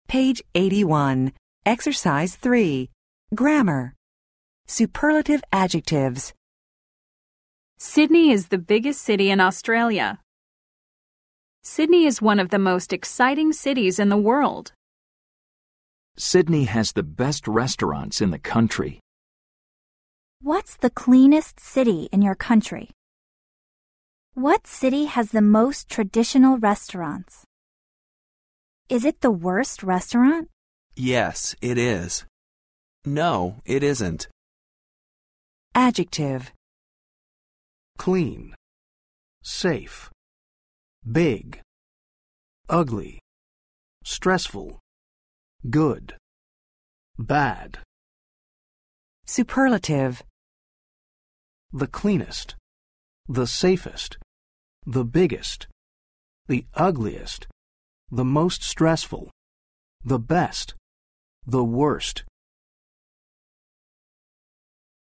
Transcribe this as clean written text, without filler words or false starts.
Page 81. Exercise 3. Grammar. Superlative adjectives. Sydney is the biggest city in Australia. Sydney is one of the most exciting cities in the world. Sydney has the best restaurants in the country. What's the cleanest city in your country? What city has the most traditional restaurants? Is it the worst restaurant? Yes, it is. No, it isn't. Adjective. Clean, safe, big, ugly, stressful, good, bad. Superlative. The cleanest, the safest, the biggest, the ugliest, the most stressful, the best, the worst.